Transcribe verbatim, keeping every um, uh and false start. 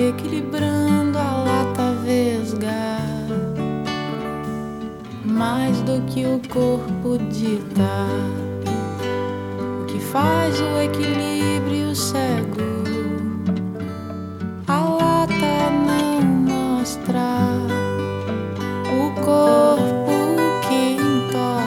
equilibrando a lata vesga, mais do que o corpo dita, o que faz o equilíbrio cego.